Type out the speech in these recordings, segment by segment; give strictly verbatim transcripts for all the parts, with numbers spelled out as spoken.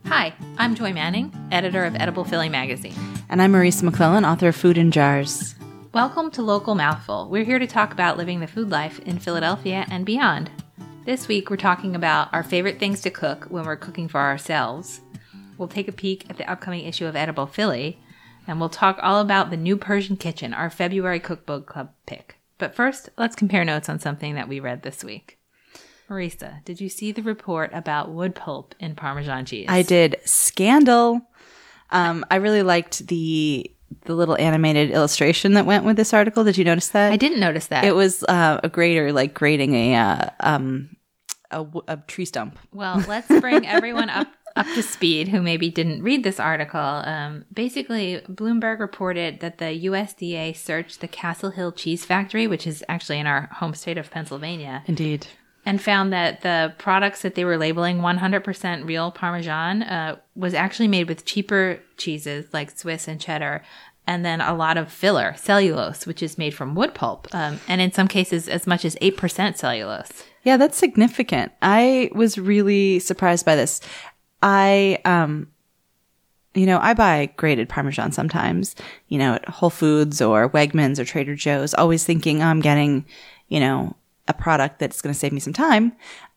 Hi, I'm Joy Manning, editor of Edible Philly magazine. And I'm Marisa McClellan, author of Food in Jars. Welcome to Local Mouthful. We're here to talk about living the food life in Philadelphia and beyond. This week, we're talking about our favorite things to cook when we're cooking for ourselves. We'll take a peek at the upcoming issue of Edible Philly, and we'll talk all about the new Persian Kitchen, our February Cookbook Club pick. But first, let's compare notes on something that we read this week. Marisa, did you see the report about wood pulp in Parmesan cheese? I did. Scandal. Um, I really liked the the little animated illustration that went with this article. Did you notice that? I didn't notice that. It was uh, a grater like grating a, uh, um, a a tree stump. Well, let's bring everyone up up to speed who maybe didn't read this article. Um, basically, Bloomberg reported that the U S D A searched the Castle Hill Cheese Factory, which is actually in our home state of Pennsylvania. Indeed. And found that the products that they were labeling one hundred percent real Parmesan uh, was actually made with cheaper cheeses like Swiss and cheddar, and then a lot of filler, cellulose, which is made from wood pulp, um, and in some cases as much as eight percent cellulose. Yeah, that's significant. I was really surprised by this. I, um, you know, I buy grated Parmesan sometimes, you know, at Whole Foods or Wegmans or Trader Joe's, always thinking, oh, I'm getting, you know, a product that's going to save me some time,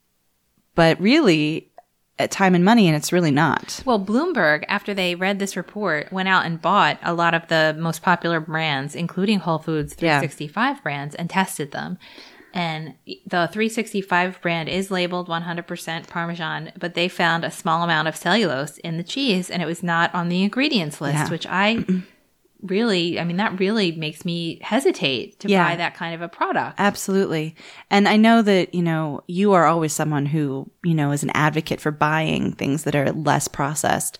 but really at time and money, and it's really not. Well, Bloomberg, after they read this report, went out and bought a lot of the most popular brands, including Whole Foods three sixty-five yeah. brands, and tested them. And the three sixty-five brand is labeled one hundred percent Parmesan, but they found a small amount of cellulose in the cheese, and it was not on the ingredients list, yeah. which I really, I mean, that really makes me hesitate to yeah. buy that kind of a product. Absolutely. And I know that, you know, you are always someone who, you know, is an advocate for buying things that are less processed.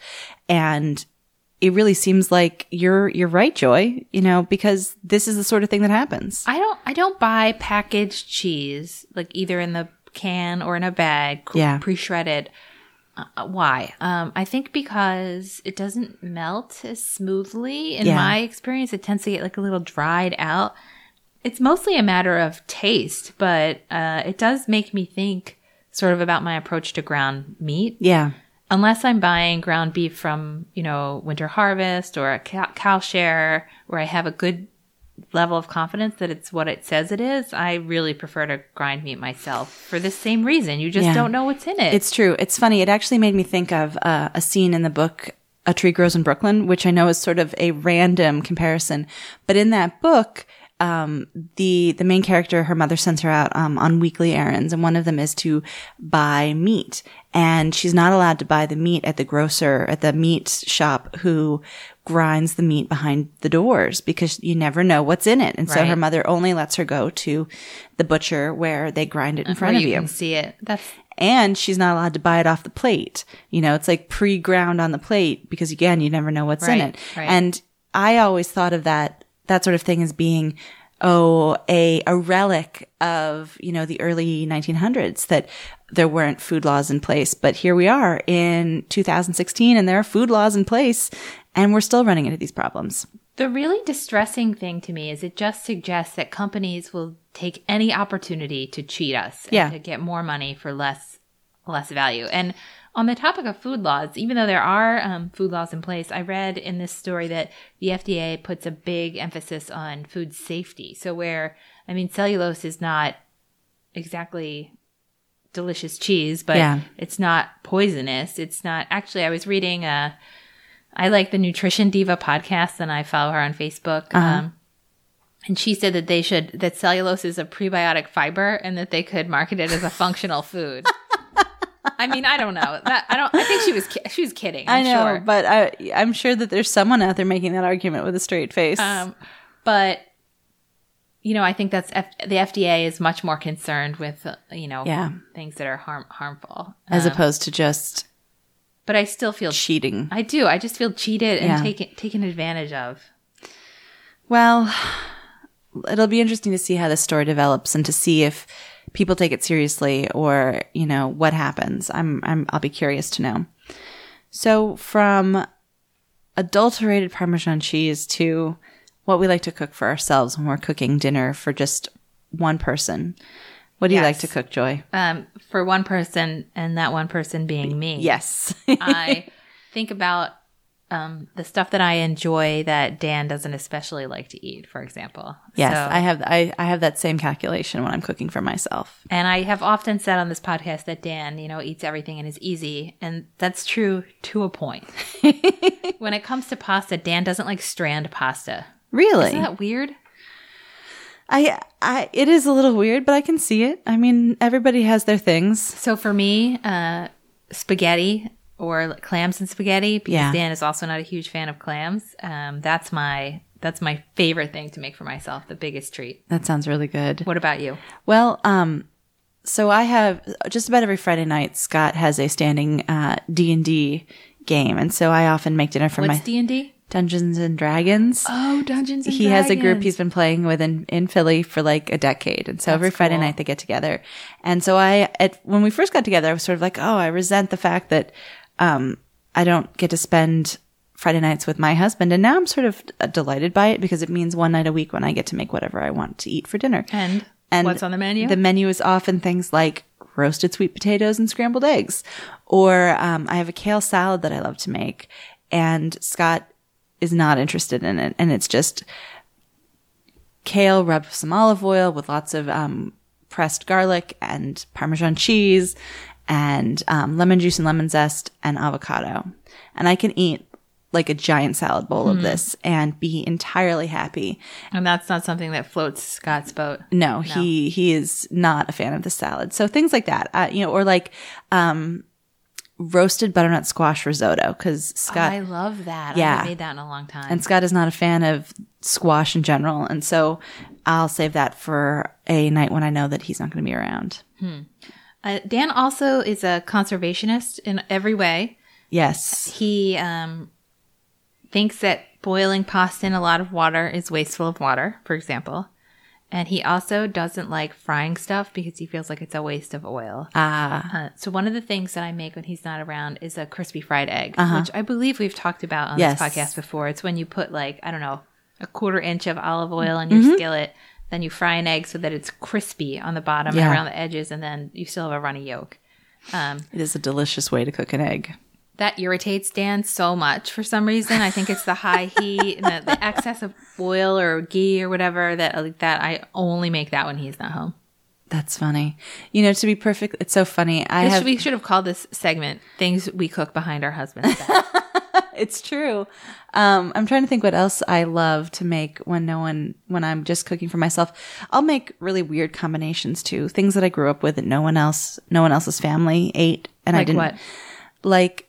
And it really seems like you're you're right, Joy, you know, because this is the sort of thing that happens. I don't I don't buy packaged cheese, like either in the can or in a bag, yeah. pre-shredded. Uh, why? Um, I think because it doesn't melt as smoothly. In yeah. my experience, it tends to get like a little dried out. It's mostly a matter of taste, but uh, it does make me think sort of about my approach to ground meat. Yeah. Unless I'm buying ground beef from, you know, Winter Harvest or a cow, cow share, where I have a good level of confidence that it's what it says it is, I really prefer to grind meat myself for the same reason. You just yeah. don't know what's in it. It's true. It's funny. It actually made me think of uh, a scene in the book, A Tree Grows in Brooklyn, which I know is sort of a random comparison. But in that book, um, the the main character, her mother sends her out um, on weekly errands, and one of them is to buy meat. And she's not allowed to buy the meat at the grocer, at the meat shop who grinds the meat behind the doors, because you never know what's in it. And so right. her mother only lets her go to the butcher where they grind it in front where of you. You can see it. That's And she's not allowed to buy it off the plate. You know, it's like pre-ground on the plate because, again, you never know what's right. in it. Right. And I always thought of that, that sort of thing as being, oh, a, a relic of, you know, the early nineteen hundreds, that there weren't food laws in place. But here we are in two thousand sixteen, and there are food laws in place, and we're still running into these problems. The really distressing thing to me is it just suggests that companies will take any opportunity to cheat us and yeah. to get more money for less less value. And on the topic of food laws, even though there are um, food laws in place, I read in this story that the F D A puts a big emphasis on food safety. So where, I mean, cellulose is not exactly delicious cheese, but yeah. it's not poisonous. It's not, actually, I was reading, uh, I like the Nutrition Diva podcast, and I follow her on Facebook. Uh-huh. Um, and she said that they should, that cellulose is a prebiotic fiber and that they could market it as a functional food. I mean, I don't know. That, I don't. I think she was ki- she was kidding. I'm I know, sure. but I, I'm sure that there's someone out there making that argument with a straight face. Um, but you know, I think that's F- the F D A is much more concerned with uh, you know yeah. things that are harm harmful as um, opposed to just. But I still feel cheating. I do. I just feel cheated and yeah. taken taken advantage of. Well, it'll be interesting to see how this story develops and to see if people take it seriously, or, you know, what happens. I'm, I'm, I'll be curious to know. So from adulterated Parmesan cheese to what we like to cook for ourselves when we're cooking dinner for just one person. What do yes. you like to cook, Joy? Um, for one person, and that one person being me. Yes. I think about um, the stuff that I enjoy that Dan doesn't especially like to eat, for example. Yes, So- I have I, I have that same calculation when I'm cooking for myself. And I have often said on this podcast that Dan, you know, eats everything and is easy. And that's true to a point. When it comes to pasta, Dan doesn't like strand pasta. Really? Isn't that weird? I I it is a little weird, but I can see it. I mean, everybody has their things. So for me, uh, spaghetti or like clams and spaghetti, because Yeah. Dan is also not a huge fan of clams. Um, that's my that's my favorite thing to make for myself, the biggest treat. That sounds really good. What about you? Well, um, so I have just about every Friday night. Scott has a standing uh, D and D game, and so I often make dinner for What's my D and D? Dungeons and Dragons. Oh, Dungeons and He Dragons. has a group he's been playing with in, in Philly for like a decade. And so That's every Friday cool. night they get together. And so I, at, when we first got together, I was sort of like, oh, I resent the fact that, um, I don't get to spend Friday nights with my husband. And now I'm sort of delighted by it because it means one night a week when I get to make whatever I want to eat for dinner. And, And what's on the menu? The menu is often things like roasted sweet potatoes and scrambled eggs. Or, um, I have a kale salad that I love to make. And Scott is not interested in it. And it's just kale rubbed with some olive oil with lots of um, pressed garlic and Parmesan cheese and um, lemon juice and lemon zest and avocado. And I can eat like a giant salad bowl of this and be entirely happy. And that's not something that floats Scott's boat. No, he he is not a fan of the salad. So things like that, uh, you know, or like um, roasted butternut squash risotto because Scott. Oh, I love that. Yeah. I haven't made that in a long time. And Scott is not a fan of squash in general. And so I'll save that for a night when I know that he's not going to be around. uh, Dan also is a conservationist in every way. Yes. He um, thinks that boiling pasta in a lot of water is wasteful of water, for example. And he also doesn't like frying stuff because he feels like it's a waste of oil. Ah. Uh, so one of the things that I make when he's not around is a crispy fried egg, which I believe we've talked about on Yes. this podcast before. It's when you put like, I don't know, a quarter inch of olive oil in your skillet, then you fry an egg so that it's crispy on the bottom Yeah. and around the edges, and then you still have a runny yolk. Um, It is a delicious way to cook an egg. That irritates Dan so much for some reason. I think it's the high heat and the, the excess of oil or ghee or whatever that like that. I only make that when he's not home. That's funny. You know, to be perfect, it's so funny. I This- have. we should have called this segment "Things We Cook Behind Our Husbands' Back." It's true. Um, I'm trying to think what else I love to make when no one, when I'm just cooking for myself. I'll make really weird combinations too. Things that I grew up with that no one else, no one else's family ate, and I Like didn't. what? Like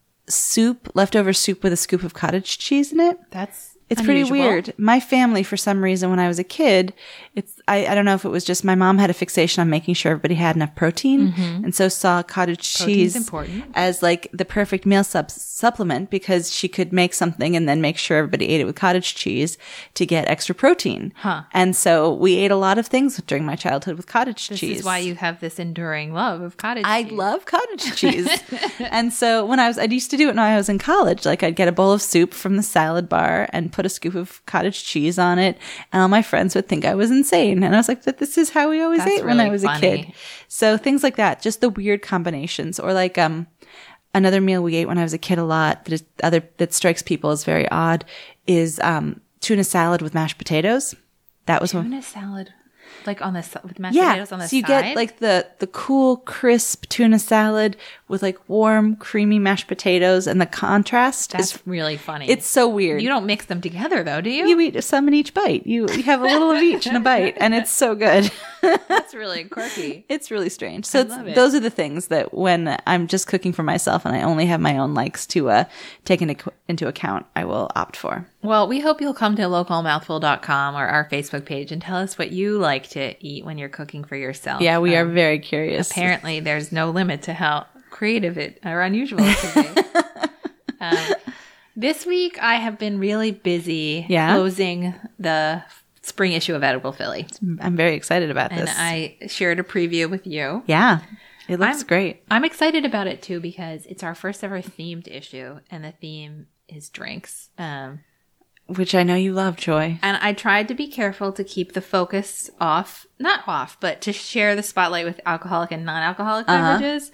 soup, leftover soup with a scoop of cottage cheese in it. That's It's pretty unusual. weird. My family, for some reason, when I was a kid, it's I, I don't know if it was just my mom had a fixation on making sure everybody had enough protein, and so saw cottage Protein's cheese important. as like the perfect meal sub- supplement because she could make something and then make sure everybody ate it with cottage cheese to get extra protein. Huh. And so we ate a lot of things during my childhood with cottage This cheese. is why you have this enduring love of cottage I cheese. love cottage cheese. And so when I was, I used to do it when I was in college. Like I'd get a bowl of soup from the salad bar and put a scoop of cottage cheese on it. And all my friends would think I was insane. And I was like, but this is how we always That's ate when I really was a funny. kid. So things like that, just the weird combinations or like, um, another meal we ate when I was a kid a lot that is other, that strikes people as very odd is, um, tuna salad with mashed potatoes. That was one. Tuna salad, like on the s- with mashed Yeah. potatoes on the so you side. get like the the cool, crisp tuna salad with like warm, creamy mashed potatoes, and the contrast That's is really funny. it's so weird. You don't mix them together though, do you? You eat some in each bite. You, you have a little of each in a bite, and it's so good. That's really quirky. It's really strange. So it's, love it. those are the things that when I'm just cooking for myself and I only have my own likes to uh, take into, into account, I will opt for. Well, we hope you'll come to local mouthful dot com or our Facebook page and tell us what you like to eat when you're cooking for yourself. Yeah, we are Um, very curious. Apparently, there's no limit to how creative it or unusual it can be. um, this week, I have been really busy Yeah? closing the spring issue of Edible Philly. I'm very excited about And this. I shared a preview with you. yeah, it looks I'm- great. I'm excited about it too because it's our first ever themed issue, and the theme is drinks. Um, Which I know you love, Joy. and I tried to be careful to keep the focus off, not off, but to share the spotlight with alcoholic and non-alcoholic Uh-huh. beverages.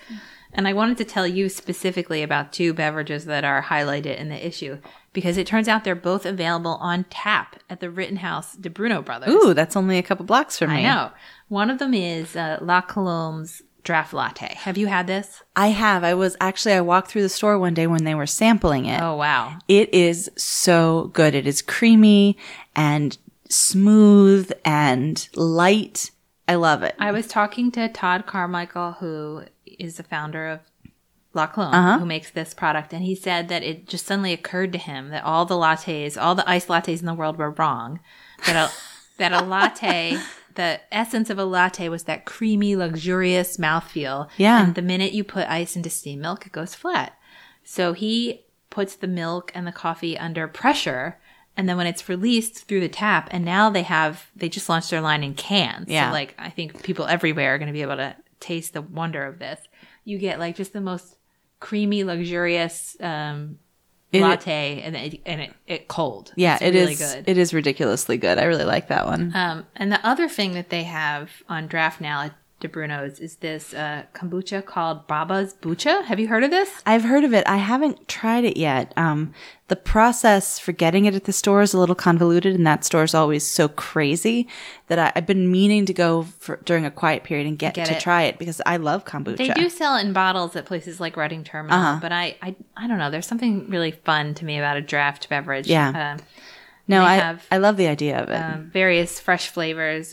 And I wanted to tell you specifically about two beverages that are highlighted in the issue because it turns out they're both available on tap at the Rittenhouse de Bruno Brothers. Ooh, that's only a couple blocks from me. I know. One of them is uh, La Colombe's Draft Latte. Have you had this? I have. I was actually, I walked through the store one day when they were sampling it. Oh, wow. It is so good. It is creamy and smooth and light. I love it. I was talking to Todd Carmichael, who is the founder of La Colombe, Uh-huh. who makes this product, and he said that it just suddenly occurred to him that all the lattes, all the iced lattes in the world were wrong. That a, that a latte, the essence of a latte was that creamy, luxurious mouthfeel. Yeah. And the minute you put ice into steamed milk, it goes flat. So he puts the milk and the coffee under pressure, and then when it's released through the tap, and now they have, they just launched their line in cans. Yeah. So like, I think people everywhere are going to be able to taste the wonder of this. You get like just the most creamy, luxurious um, It- latte, and it, and it, it cold. Yeah, it's it really is. good. It is ridiculously good. I really like that one. Um, and the other thing that they have on draft now at De Bruno's is this uh, kombucha called Baba's Bucha. Have you heard of this? I've heard of it. I haven't tried it yet. Um, the process for getting it at the store is a little convoluted, and that store is always so crazy that I, I've been meaning to go for, during a quiet period and get, Get to it. try it because I love kombucha. They do sell it in bottles at places like Reading Terminal, Uh-huh. but I, I I don't know. There's something really fun to me about a draft beverage. Yeah. Um, No, they I have, I love the idea of it. um, various fresh flavors.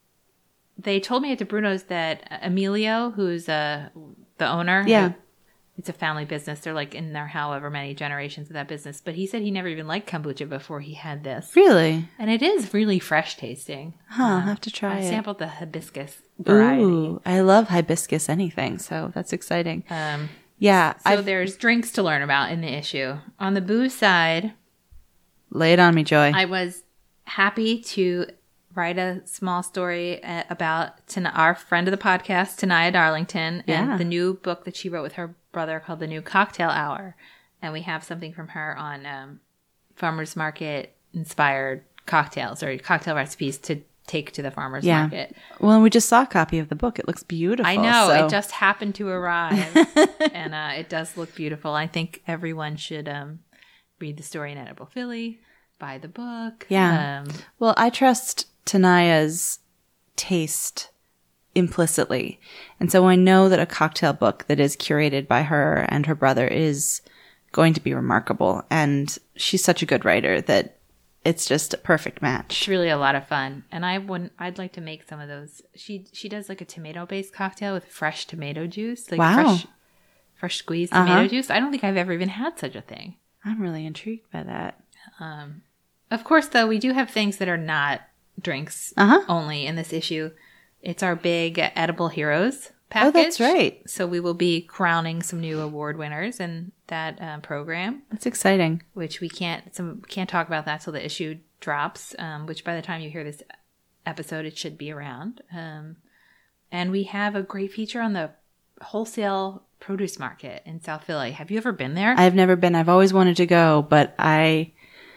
They told me at De Bruno's that Emilio, who's uh, the owner, Yeah. it's a family business. They're like in their however many generations of that business. But he said he never even liked kombucha before he had this. Really? And it is really fresh tasting. Huh, I'll have to try I it. sampled the hibiscus variety. Ooh, I love hibiscus anything, so that's exciting. Um, Yeah, so I've, there's drinks to learn about in the issue. On the booze side, lay it on me, Joy. I was happy to write a small story uh, about Tan- our friend of the podcast, Tanaya Darlington, Yeah. and the new book that she wrote with her brother called The New Cocktail Hour. And we have something from her on um, farmers market inspired cocktails or cocktail recipes to take to the farmers Yeah. market. Well, we just saw a copy of the book. It looks beautiful. I know. so- It just happened to arrive. and uh, it does look beautiful. I think everyone should um, read the story in Edible Philly, buy the book. Yeah. Um, Well, I trust Tanaya's taste implicitly. And so I know that a cocktail book that is curated by her and her brother is going to be remarkable. And she's such a good writer that it's just a perfect match. It's really a lot of fun, and I wouldn't. I'd like to make some of those. She she does like a tomato based cocktail with fresh tomato juice, like Wow. fresh fresh squeezed tomato Uh-huh. juice. I don't think I've ever even had such a thing. I'm really intrigued by that. Um, of course, though, we do have things that are not drinks Uh-huh. only in this issue. It's our big Edible Heroes package. Oh, that's right. So we will be crowning some new award winners in that uh, program, That's exciting. which we can't some can't talk about that till the issue drops. Um, which by the time you hear this episode, it should be around. Um, and we have a great feature on the wholesale produce market in South Philly. Have you ever been there? I've never been. I've always wanted to go, but I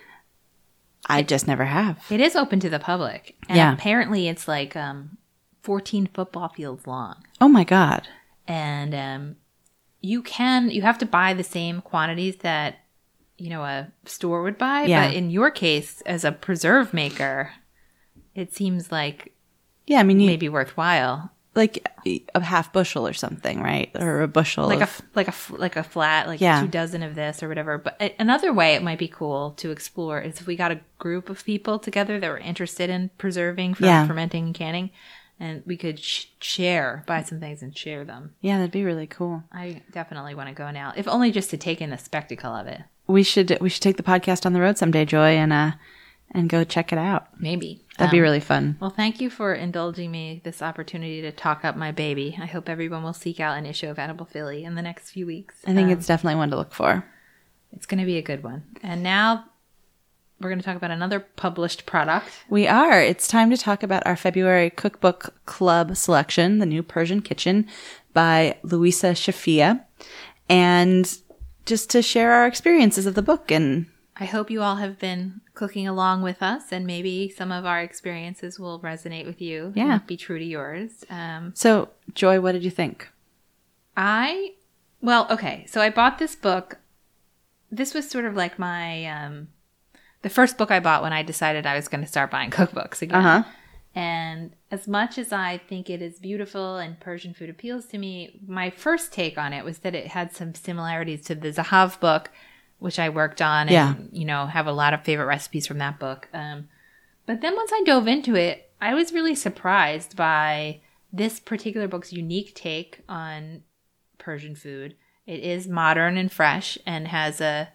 I just never have. It is open to the public. And Yeah. apparently it's like um, fourteen football fields long. Oh my God. And um, you can, you have to buy the same quantities that, you know, a store would buy. Yeah. But in your case, as a preserve maker, it seems like Yeah, I mean, you, maybe worthwhile. like a half bushel or something, right? Or a bushel. Like a, of, f- like a, f- like a flat, like Yeah. two dozen of this or whatever. But a- another way it might be cool to explore is if we got a group of people together that were interested in preserving, fer- Yeah. fermenting, and canning, and we could sh- share, buy some things and share them. yeah, that'd be really cool. I definitely want to go now, if only just to take in the spectacle of it. We should we should take the podcast on the road someday, Joy, and uh and go check it out. Maybe. That'd be Um, really fun. Well, thank you for indulging me this opportunity to talk up my baby. I hope everyone will seek out an issue of Edible Philly in the next few weeks. I think Um, it's definitely one to look for. it's going to be a good one. And now we're going to talk about another published product. We are. It's time to talk about our February Cookbook Club selection, The New Persian Kitchen by Louisa Shafia, and just to share our experiences of the book. And I hope you all have been cooking along with us, and maybe some of our experiences will resonate with you. Yeah. And be true to yours. Um, so, Joy, what did you think? I Well, okay. So I bought this book. This was sort of like my, um, the first book I bought when I decided I was going to start buying cookbooks again. Uh-huh. And as much as I think it is beautiful and Persian food appeals to me, my first take on it was that it had some similarities to the Zahav book, which I worked on and, Yeah. you know, have a lot of favorite recipes from that book. Um, but then once I dove into it, I was really surprised by this particular book's unique take on Persian food. It is modern and fresh and has a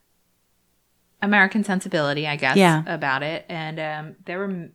American sensibility, I guess, Yeah. about it. And um, there were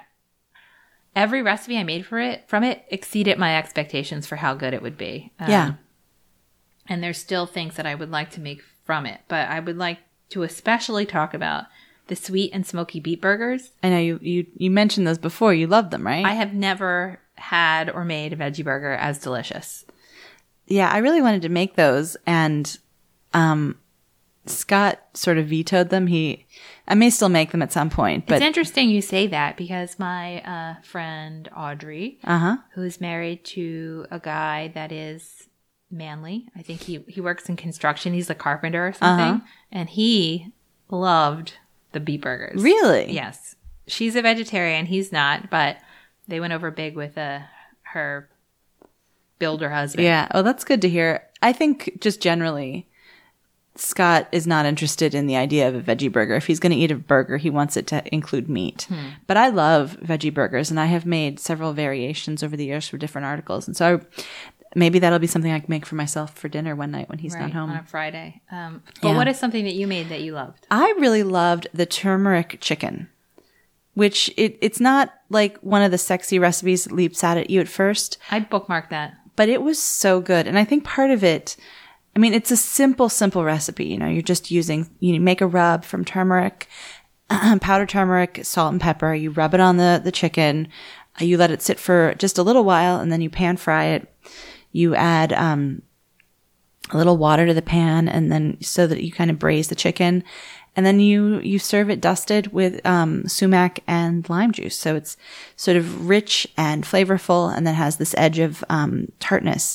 every recipe I made for it from it exceeded my expectations for how good it would be. Um, Yeah. And there's still things that I would like to make from it, but I would like to especially talk about the sweet and smoky beet burgers. I know you, you, you mentioned those before. You love them, right? I have never had or made a veggie burger as delicious. Yeah, I really wanted to make those, and um, Scott sort of vetoed them. He, I may still make them at some point, but It's interesting you say that because my uh, friend Audrey, uh-huh. who is married to a guy that is manly, I think he, he works in construction. He's a carpenter or something, Uh-huh. and he loved the beet burgers. Really? Yes. She's a vegetarian. He's not, but they went over big with uh, her builder husband. Yeah. Oh, that's good to hear. I think just generally, Scott is not interested in the idea of a veggie burger. If he's going to eat a burger, he wants it to include meat. Hmm. But I love veggie burgers, and I have made several variations over the years for different articles. And so I, maybe that'll be something I can make for myself for dinner one night when he's Right, not home. on a Friday. Um, but Yeah. what is something that you made that you loved? I really loved the turmeric chicken, which it, it's not like one of the sexy recipes that leaps out at you at first, I bookmarked that. but it was so good. And I think part of it, I mean, it's a simple, simple recipe. You know, you're just using, you make a rub from turmeric, powdered turmeric, salt and pepper. You rub it on the, the chicken. Uh, you let it sit for just a little while, and then you pan fry it. You add um, a little water to the pan, and then so that you kind of braise the chicken. And then you, you serve it dusted with um, sumac and lime juice. So it's sort of rich and flavorful, and then has this edge of um, tartness.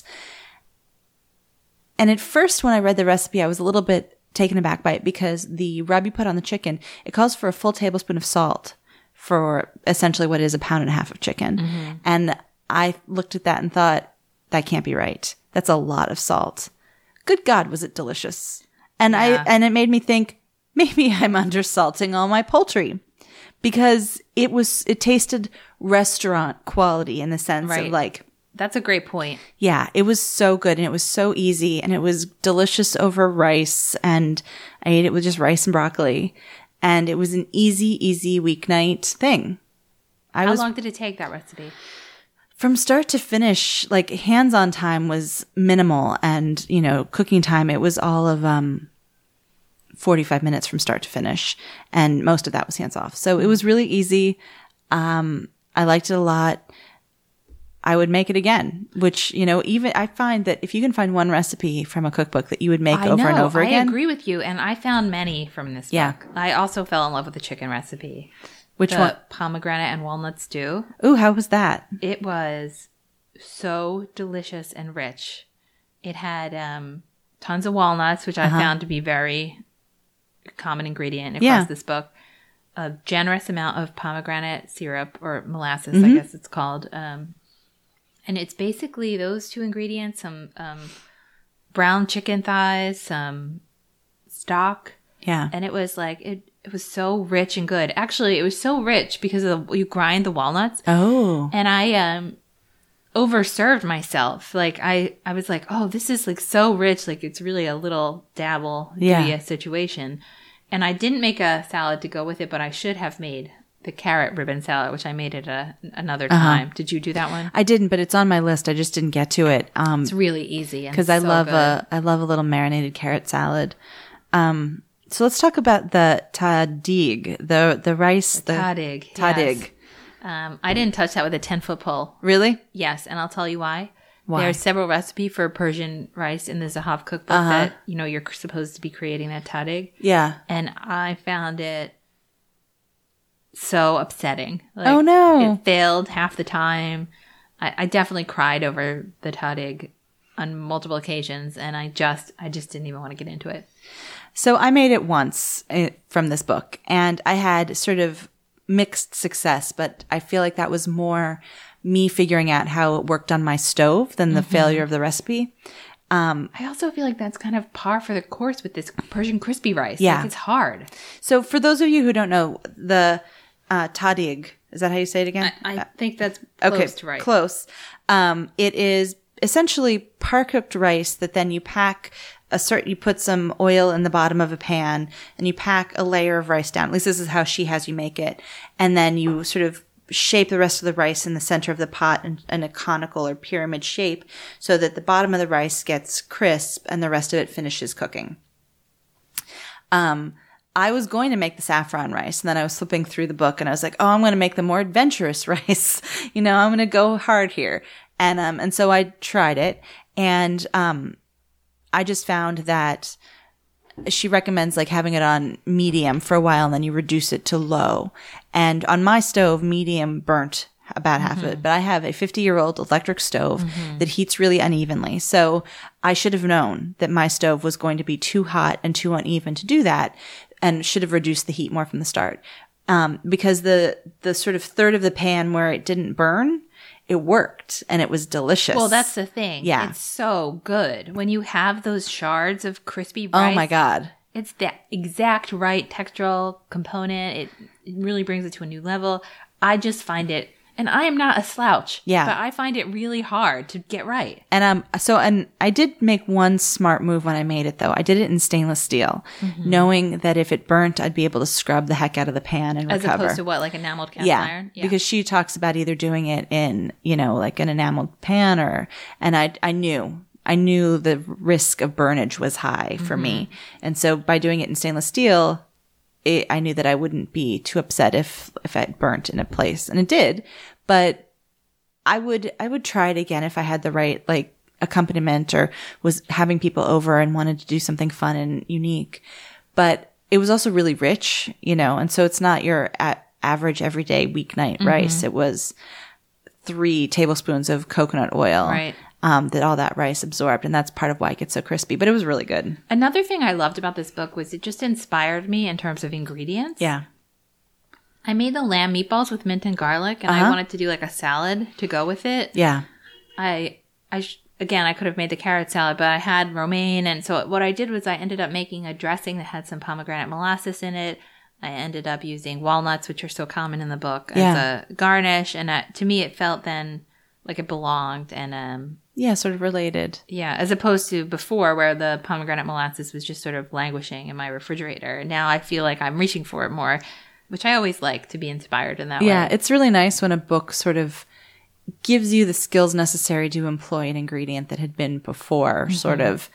And at first, when I read the recipe, I was a little bit taken aback by it because the rub you put on the chicken, it calls for a full tablespoon of salt for essentially what is a pound and a half of chicken. Mm-hmm. And I looked at that and thought, that can't be right. That's a lot of salt. Good God, was it delicious? And Yeah. I and it made me think, maybe I'm undersalting all my poultry, because it was it tasted restaurant quality in the sense Right. of like, That's a great point. yeah, it was so good, and it was so easy, and it was delicious over rice, and I ate it with just rice and broccoli, and it was an easy, easy weeknight thing. I How was long did it take, that recipe? from start to finish, like hands-on time was minimal, and you know, cooking time, it was all of um forty-five minutes from start to finish, and most of that was hands off. So it was really easy. Um, I liked it a lot. I would make it again, which, you know, even I find that if you can find one recipe from a cookbook that you would make I over know, and over I again. agree with you, and I found many from this Yeah. book. I also fell in love with the chicken recipe. Which the one? pomegranate and walnut stew. Ooh, how was that? It was so delicious and rich. It had um, tons of walnuts, which I Uh-huh. found to be very common ingredient across Yeah. this book. A generous amount of pomegranate syrup, or molasses, Mm-hmm. I guess it's called. Um, and it's basically those two ingredients, some um, brown chicken thighs, some stock. Yeah. And it was like, it, it was so rich and good. Actually, it was so rich because of the, you grind the walnuts. Oh. And I um overserved myself. Like I, I was like, oh, this is like so rich. Like it's really a little dabble Yeah. yeah. situation. And I didn't make a salad to go with it, but I should have made the carrot ribbon salad, which I made at a, another time. Did you do that one? I didn't, but it's on my list. I just didn't get to it. Um, It's really easy because I so love good. a I love a little marinated carrot salad. Um, so let's talk about the tadig, the the rice, the, tadig. tadig. Yes. Um, I didn't touch that with a ten foot pole. Really? Yes, and I'll tell you why. Why? There are several recipes for Persian rice in the Zahav cookbook Uh-huh. that, you know, you're supposed to be creating that tadig. Yeah. And I found it so upsetting. Like, Oh, no. It failed half the time. I, I definitely cried over the tadig on multiple occasions, and I just I just didn't even want to get into it. So I made it once uh, from this book, and I had sort of mixed success, but I feel like that was more me figuring out how it worked on my stove than the mm-hmm. failure of the recipe. Um, I also feel like that's kind of par for the course with this Persian crispy rice. Yeah. Like, it's hard. So for those of you who don't know, the uh, tahdig, is that how you say it again? I, I think that's close okay, to right. Close. Um, it is essentially par-cooked rice that then you pack a certain, you put some oil in the bottom of a pan and you pack a layer of rice down. At least this is how she has you make it. And then you sort of shape the rest of the rice in the center of the pot in, in a conical or pyramid shape so that the bottom of the rice gets crisp and the rest of it finishes cooking. Um, I was going to make the saffron rice, and then I was flipping through the book and I was like, oh, I'm going to make the more adventurous rice. You know, I'm going to go hard here. And, um, and so I tried it, and, um, I just found that she recommends like having it on medium for a while and then you reduce it to low. And on my stove, medium burnt about half mm-hmm. of it. But I have a fifty-year-old electric stove mm-hmm. that heats really unevenly. So I should have known that my stove was going to be too hot and too uneven to do that, and should have reduced the heat more from the start. Um, because the the sort of third of the pan where it didn't burn, it worked and it was delicious. Well, that's the thing. Yeah. It's so good. When you have those shards of crispy rice. Oh my God. It's the exact right textural component. It, it really brings it to a new level. I just find it, and I am not a slouch. Yeah. But I find it really hard to get right. And um, so, and I did make one smart move when I made it though. I did it in stainless steel, mm-hmm. knowing that if it burnt, I'd be able to scrub the heck out of the pan and As recover. opposed to what, like enameled cast yeah, iron? Yeah, because she talks about either doing it in, you know, like an enameled pan or, and I, I knew. I knew the risk of burnage was high for mm-hmm. me. And so by doing it in stainless steel, it, I knew that I wouldn't be too upset if, if it burnt in a place. And it did. But I would, I would try it again if I had the right, like, accompaniment or was having people over and wanted to do something fun and unique. But it was also really rich, you know, and so it's not your a- average everyday weeknight mm-hmm. rice. It was three tablespoons of coconut oil. Right. Um, that all that rice absorbed, and that's part of why it gets so crispy. But it was really good. Another thing I loved about this book was it just inspired me in terms of ingredients. Yeah. I made the lamb meatballs with mint and garlic, and uh-huh. I wanted to do like a salad to go with it. Yeah. I, I sh- again, I could have made the carrot salad, but I had romaine, and so what I did was I ended up making a dressing that had some pomegranate molasses in it. I ended up using walnuts, which are so common in the book, yeah. as a garnish, and uh, to me, it felt then like it belonged, and um. Yeah, sort of related. Yeah, as opposed to before where the pomegranate molasses was just sort of languishing in my refrigerator. Now I feel like I'm reaching for it more, which I always like to be inspired in that yeah, way. Yeah, it's really nice when a book sort of gives you the skills necessary to employ an ingredient that had been before mm-hmm. sort of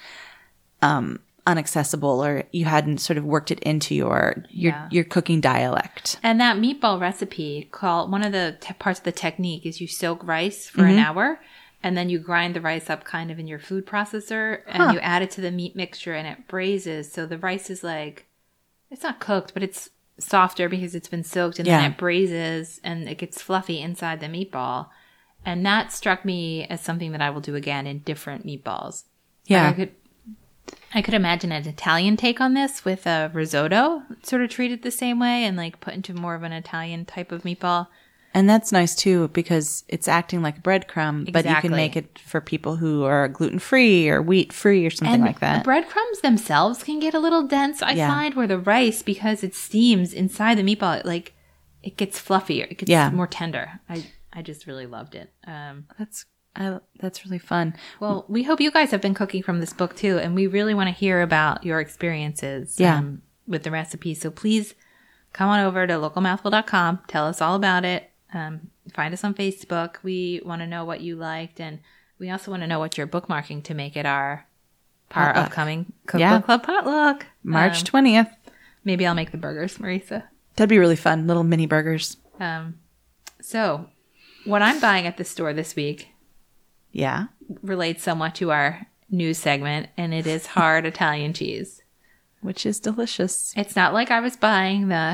um, inaccessible, or you hadn't sort of worked it into your your, yeah. your cooking dialect. And that meatball recipe, called one of the te- parts of the technique is you soak rice for mm-hmm. an hour. And then you grind the rice up kind of in your food processor and huh. you add it to the meat mixture and it braises. So the rice is like, it's not cooked, but it's softer because it's been soaked, and yeah. then it braises and it gets fluffy inside the meatball. And that struck me as something that I will do again in different meatballs. Yeah. Like I could, I could imagine an Italian take on this with a risotto sort of treated the same way and like put into more of an Italian type of meatball. And that's nice too, because it's acting like a breadcrumb, exactly. but you can make it for people who are gluten-free or wheat-free or something and like that. The breadcrumbs themselves can get a little dense, I yeah. find, where the rice, because it steams inside the meatball, it, like, it gets fluffier. It gets yeah. more tender. I, I just really loved it. Um, that's I, that's really fun. Well, we hope you guys have been cooking from this book too, and we really want to hear about your experiences yeah. um, with the recipe. So please come on over to local mouthful dot com. Tell us all about it. Um, find us on Facebook. We want to know what you liked, and we also want to know what you're bookmarking to make it our our potluck. upcoming Cookbook yeah. Club potluck. March um, twentieth. Maybe I'll make the burgers, Marisa. That'd be really fun. Little mini burgers. Um, so what I'm buying at the store this week yeah, relates somewhat to our news segment, and it is hard Italian cheese. Which is delicious. It's not like I was buying the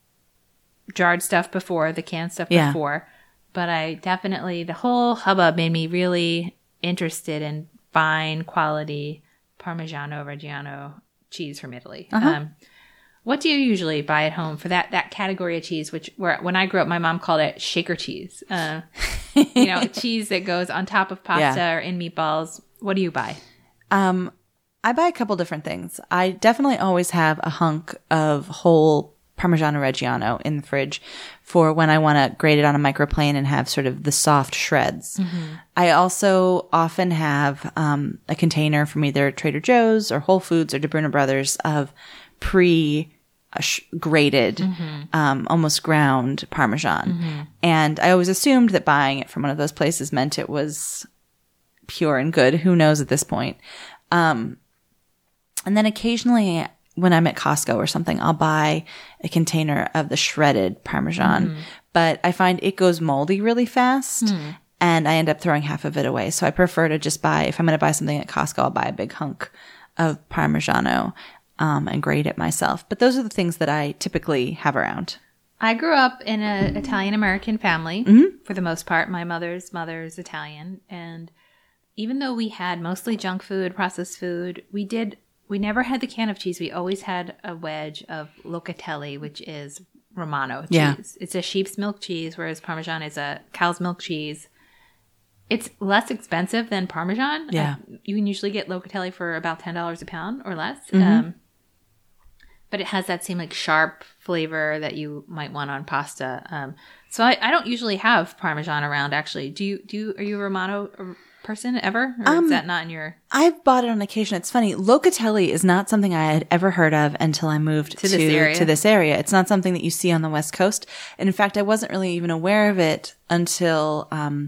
jarred stuff before, the canned stuff yeah. before, but I definitely, the whole hubbub made me really interested in fine quality Parmigiano Reggiano cheese from Italy. Uh-huh. Um, what do you usually buy at home for that that category of cheese? Which, where when I grew up, my mom called it shaker cheese. Uh, you know, cheese that goes on top of pasta Yeah. or in meatballs. What do you buy? Um, I buy a couple different things. I definitely always have a hunk of whole Parmigiano Reggiano in the fridge for when I want to grate it on a microplane and have sort of the soft shreds. Mm-hmm. I also often have um, a container from either Trader Joe's or Whole Foods or DeBruno Brothers of pre-grated, mm-hmm. um, almost ground Parmesan. Mm-hmm. And I always assumed that buying it from one of those places meant it was pure and good. Who knows at this point? Um, and then occasionally when I'm at Costco or something, I'll buy a container of the shredded Parmesan, mm-hmm. but I find it goes moldy really fast mm-hmm. and I end up throwing half of it away. So I prefer to just buy, if I'm going to buy something at Costco, I'll buy a big hunk of Parmigiano um, and grate it myself. But those are the things that I typically have around. I grew up in an Italian-American family mm-hmm. for the most part. My mother's mother's Italian. And even though we had mostly junk food, processed food, we did we never had the can of cheese. We always had a wedge of Locatelli, which is Romano cheese. Yeah. It's a sheep's milk cheese, whereas Parmesan is a cow's milk cheese. It's less expensive than Parmesan. Yeah. Uh, you can usually get Locatelli for about ten dollars a pound or less. Mm-hmm. Um, but it has that same like sharp flavor that you might want on pasta. Um, so I, I don't usually have Parmesan around, actually. Do you, do you, are you a Romano person ever? Or um, is that not in your... I've bought it on occasion. It's funny. Locatelli is not something I had ever heard of until I moved to, to, this, area. to this area. It's not something that you see on the West Coast. And in fact, I wasn't really even aware of it until um,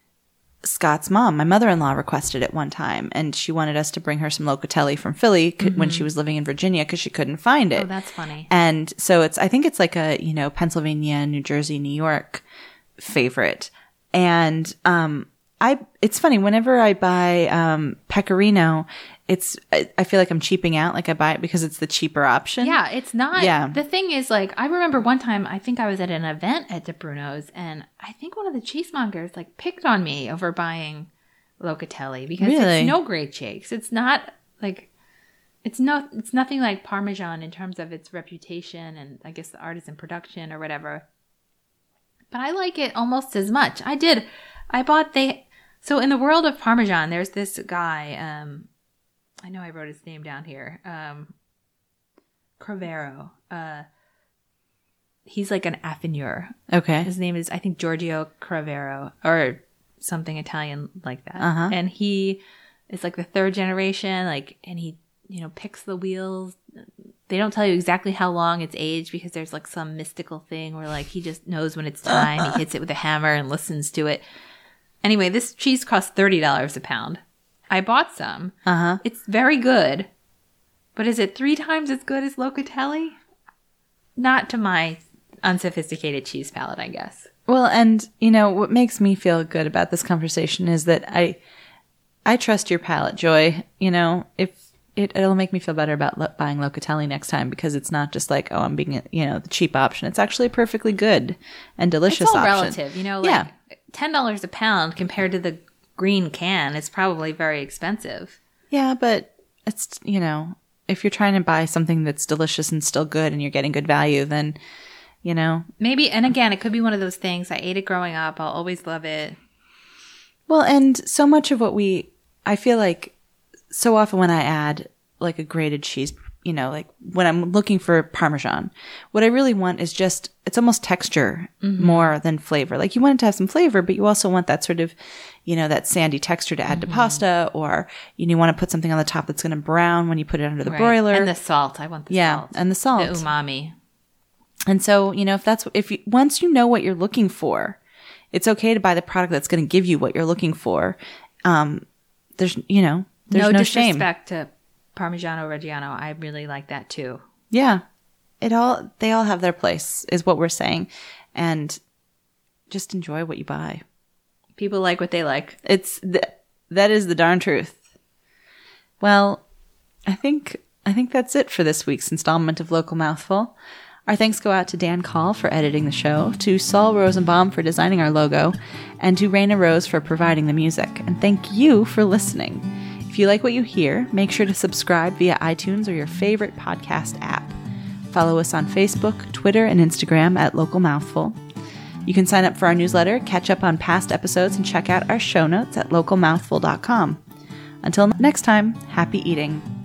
Scott's mom, my mother-in-law, requested it one time. And she wanted us to bring her some Locatelli from Philly mm-hmm. when she was living in Virginia because she couldn't find it. Oh, that's funny. And so it's, I think it's like a, you know, Pennsylvania, New Jersey, New York favorite. And, um, I, it's funny, whenever I buy, um, Pecorino, it's, I, I feel like I'm cheaping out. Like I buy it because it's the cheaper option. Yeah, it's not. Yeah. The thing is, like, I remember one time, I think I was at an event at DeBruno's, and I think one of the cheesemongers, like, picked on me over buying Locatelli because Really? it's no great shakes. It's not, like, it's no, it's nothing like Parmesan in terms of its reputation and, I guess, the artisan production or whatever. But I like it almost as much. I did. I bought, they... So in the world of Parmesan, there's this guy, um, I know I wrote his name down here, um, Cravero. Uh, he's like an affineur. Okay. His name is, I think, Giorgio Cravero, or something Italian like that. Uh-huh. And he is like the third generation, like, and he, you know, picks the wheels. They don't tell you exactly how long it's aged because there's like some mystical thing where like he just knows when it's time. He hits it with a hammer and listens to it. Anyway, this cheese costs thirty dollars a pound. I bought some. Uh-huh. It's very good. But is it three times as good as Locatelli? Not to my unsophisticated cheese palate, I guess. Well, and, you know, what makes me feel good about this conversation is that I I trust your palate, Joy. You know, if it, it'll make me feel better about lo- buying Locatelli next time because it's not just like, oh, I'm being, you know, the cheap option. It's actually a perfectly good and delicious it's all option. relative, you know, like yeah. ten dollars a pound compared to the green can is probably very expensive. Yeah, but it's, you know, if you're trying to buy something that's delicious and still good and you're getting good value, then, you know. Maybe, and again, it could be one of those things. I ate it growing up. I'll always love it. Well, and so much of what we, I feel like so often when I add like a grated cheese, you know, like when I'm looking for Parmesan, what I really want is just, it's almost texture mm-hmm. more than flavor. Like you want it to have some flavor, but you also want that sort of, you know, that sandy texture to add mm-hmm. to pasta, or you, know, you want to put something on the top that's going to brown when you put it under the right. broiler. And the salt. I want the yeah, salt. and the salt. The umami. And so, you know, if that's, if you, once you know what you're looking for, it's okay to buy the product that's going to give you what you're looking for. Um, there's, you know, there's no, no shame. disrespect to Parmigiano Reggiano. I really like that too. Yeah. It all, they all have their place is what we're saying. And just enjoy what you buy. People like what they like. It's, th- that is the darn truth. Well, I think, I think that's it for this week's installment of Local Mouthful. Our thanks go out to Dan Call for editing the show, to Saul Rosenbaum for designing our logo, and to Raina Rose for providing the music. And thank you for listening. If you like what you hear, make sure to subscribe via iTunes or your favorite podcast app. Follow us on Facebook, Twitter, and Instagram at Local Mouthful. You can sign up for our newsletter, catch up on past episodes, and check out our show notes at local mouthful dot com. Until next time, happy eating.